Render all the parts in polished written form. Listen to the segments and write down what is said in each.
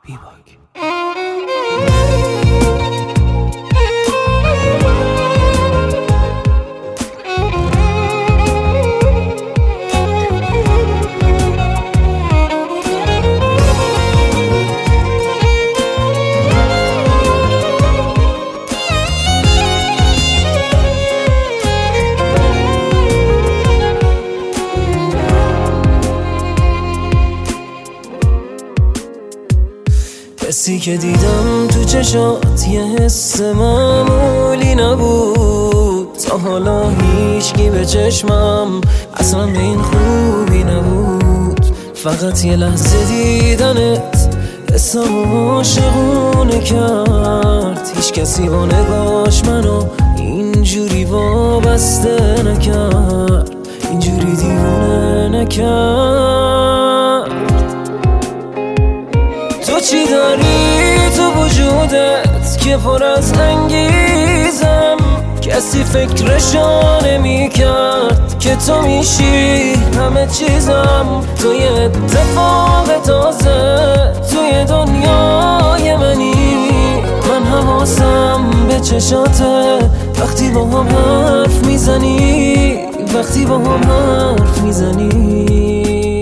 بیباک. حسی که دیدم تو چشات یه حس معمولی نبود، تا حالا هیچکی به چشمم اصلا به این خوبی نبود. فقط یه لحظه دیدنت حسم عاشقونه کرد، هیچ کسی با نگاش منو اینجوری وابسته نکرد، اینجوری دیوونه نکرد. تو چی داری تو وجودت که پر از انگیزم، کسی فکرشو نمی کرد که تو میشی همه چیزم. تو یه اتفاق تازه توی دنیای منی، من حواسم به چشاته وقتی با هم حرف میزنی، وقتی با هم حرف میزنی.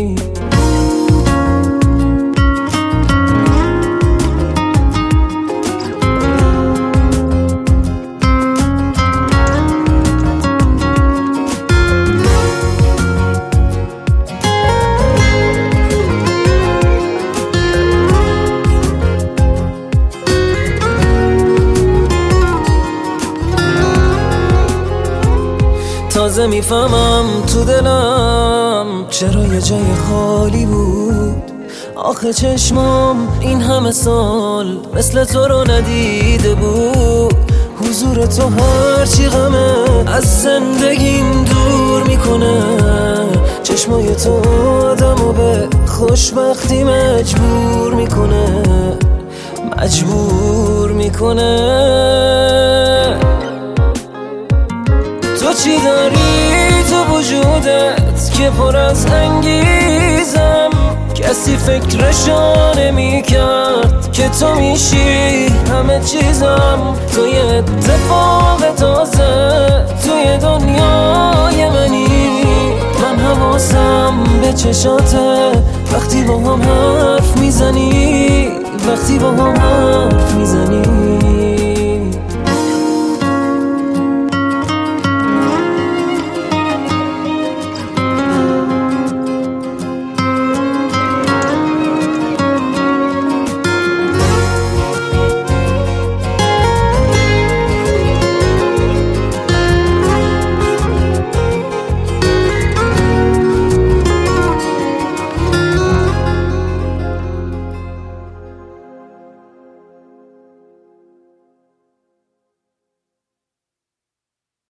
تازه میفهمم تو دلم چرا یه جای خالی بود. آخه چشمام این همه سال مثل تو رو ندیده بود. حضور تو هرچی غمه از زندگیم دور میکنه، چشمای تو آدمو به خوشبختی مجبور میکنه، مجبور میکنه. تو چی داری تو وجودت که پر از انگیزم، کسی فکرشو نمی کرد که تو میشی همه چیزم. تو یه اتفاق تازه توی دنیای منی، من حواسم به چشاته وقتی با هم حرف میزنی، وقتی با هم حرف